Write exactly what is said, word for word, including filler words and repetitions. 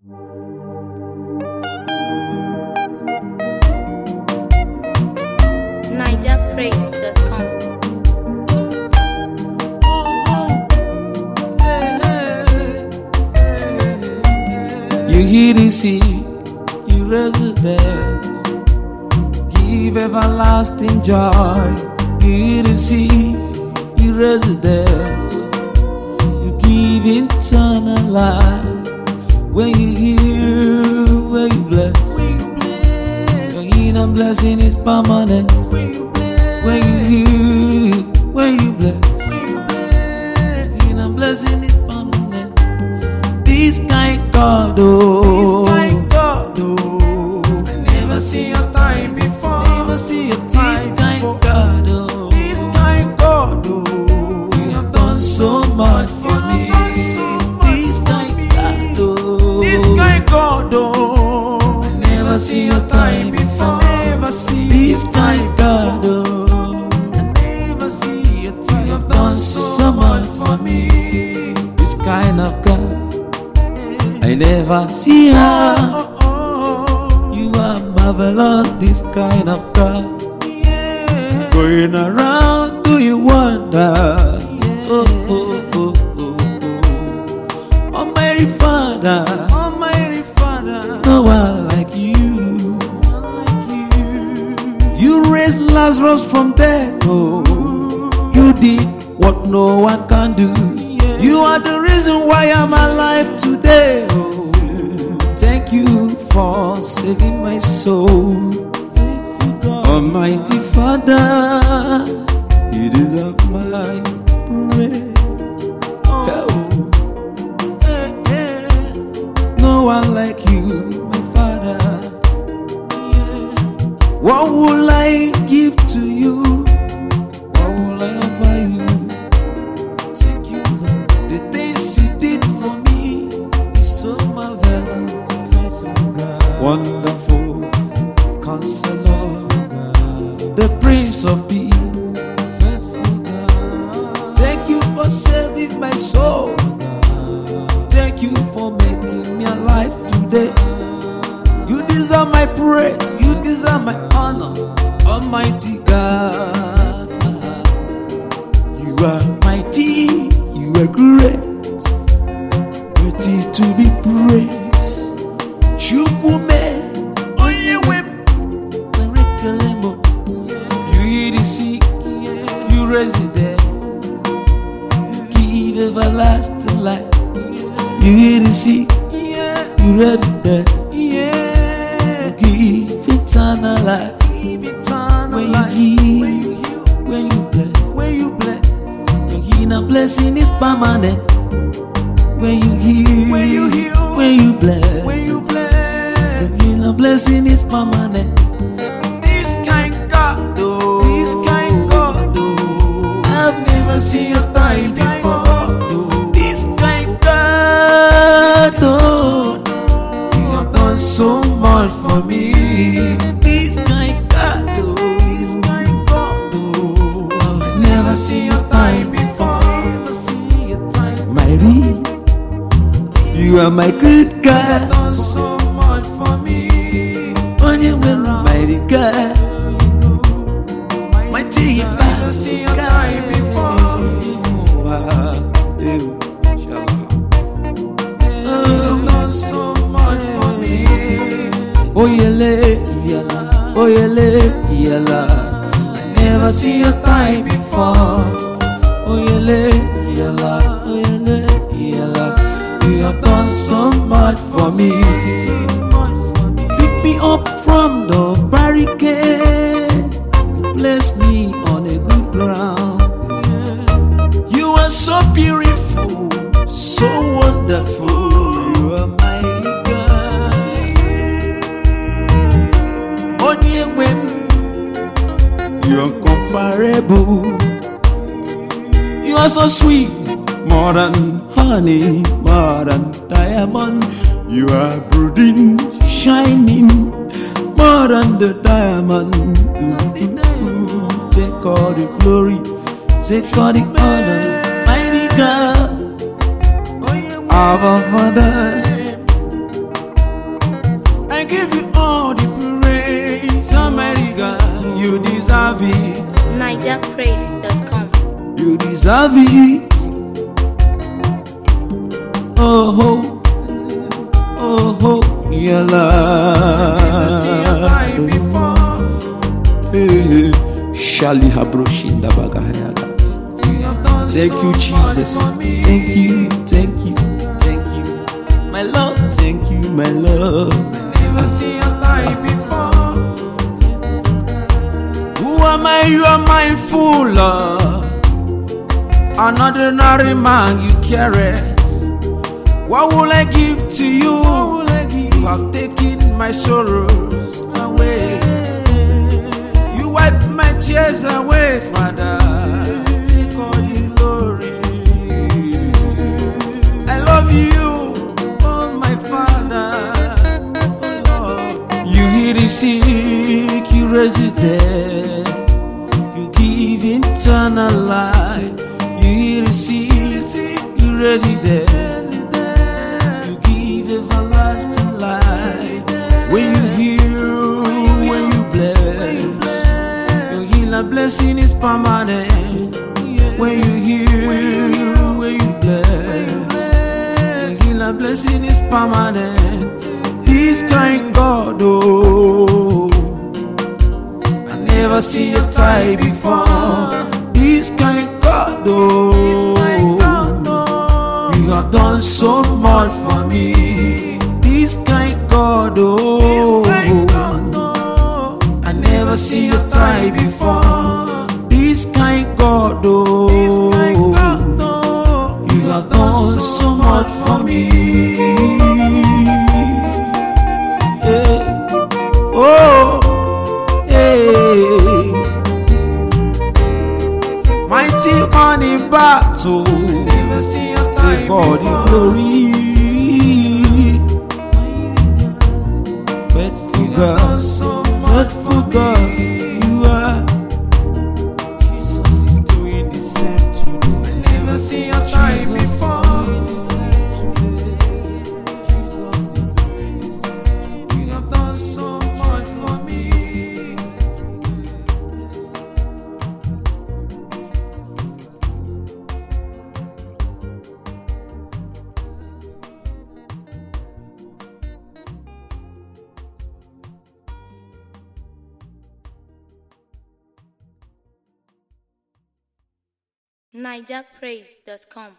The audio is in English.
niger praise dot com. You heal the sick, you raise the dead, give everlasting joy. You heal the sick, you raise the dead, you give eternal life. When you heal, when you bless, your healing blessing is permanent. When you heal, when you bless, your healing blessing is permanent. This kind God, oh, this kind God, oh, I never see your time before. Never see your time. This kind God, oh, this kind God, oh, you have done so much for me. This kind God, oh, this kind God, oh, I never see your time before. Never see this kind God, oh, I never see your time. You have done so much for me. This kind of God I never see her. You are marvelous, this kind of God. Going around, do you wonder? Oh, oh, oh, oh, oh. Almighty Father, Almighty Father, no one like you. You raised Lazarus from death. Oh, you did what no one can do. You are the reason why I'm alive today. Oh, thank you for saving my soul. Almighty Father, you deserve my praise. Oh, no one like you, my Father. What will I give to you? What will I offer you? Wonderful Counselor, the Prince of Peace, faithful God. Thank you for saving my soul. Thank you for making me alive today. You deserve my praise. You deserve my honor, Almighty God. You are mighty. You are great. Worthy to be praised. Chukume, onye wem, Rekelemo. You heal the sick, you raise the dead, you give everlasting life. You heal the sick, you raise the dead, you give eternal life. When you heal, when you bless, when you bless, your healing blessing is permanent. When you heal, when you heal, when you bless, when you bless. The blessing is permanent. This kind God, oh, this kind God, oh, I've never seen your time before. This kind God, oh, you have done so much for me. This kind God, oh, this kind God, oh, I've never seen your time before. Never seen your time, mighty. You are my good God. Mighty God, mighty God, see your time before. You've done so much for me. Oh yele, yala, oh yele, yala. I never see your time before. Oh yele, yala, oh yele, yala. You have done so much for me. Pick me up from the barricade, place me on a good ground. You are so beautiful, so wonderful. You are mighty God. Onye when you are incomparable. You are so sweet, more than honey, more than diamond. You are brooding, shining, more than the diamond. Take all the glory, take all the honor, mighty God, our Father. deserve it. Oh, oh, oh, oh, your love. Hey, Shali Habroshinda Bagayaga. Thank you, Jesus. Thank you, thank you, thank you, my Lord. Thank you, my Lord. Never see a life before. Who am I? You are mindful, Lord. An ordinary man you carry. What will I give to you? You have taken my sorrows away. You wipe my tears away, Father. Take all the glory. I love you, oh my Father, oh Lord. You heal the sick, you raise the dead. You give eternal life. You heal the sick, you raise the dead. Everlasting life. When you heal, when you bless, your healing blessing is permanent. When you heal, when you bless, your healing blessing is permanent. This kind God, oh, I never see a type before. This kind God, oh, you have done so much for me. This kind God, oh, I never see a type before. This kind God, oh, you have done so much for me. Yeah. Oh, hey, mighty man in battle, take all the glory. God, faithful God, you are. Jesus is doing the same today. I never see a time before. Jesus is doing the same. You have done so much for me. niger praise dot com